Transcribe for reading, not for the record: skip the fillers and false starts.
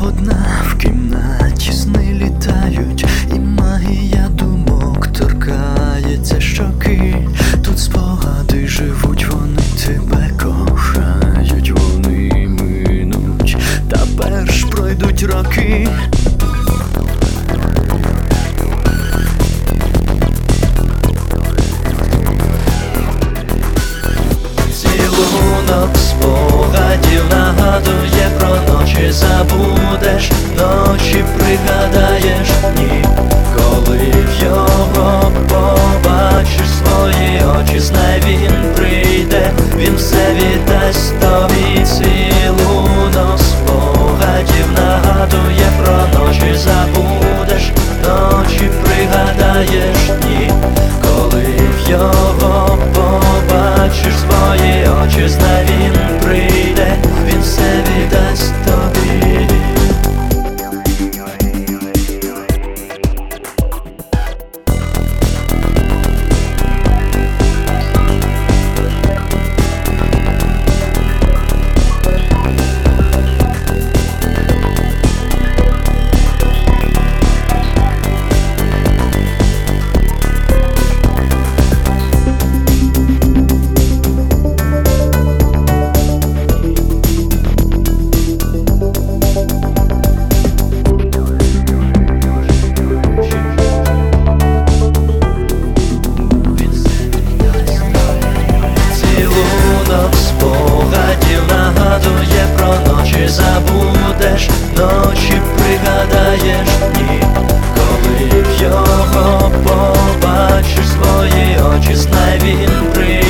одна в кімнаті, сни літають, і магія думок торкається щоки. Тут спогади живуть, вони тебе кохають, вони минуть, та перш пройдуть роки. Цілунок спогадів нагадує про ночі, забудеш, ночі пригадаєш, ні. Коли в його побачиш свої очі, знай, він прийде, він все віддасть тобі. Цілунок спогадів нагадує про ночі, забудеш, ночі пригадаєш, ні. Коли в його побачиш свої очі, знай, він прийде, він все віддасть тобі. Спогадів нагадує про ночі, забудеш, ночі пригадаєш, ні. Коли в його побачиш свої очі, знай, він прийде.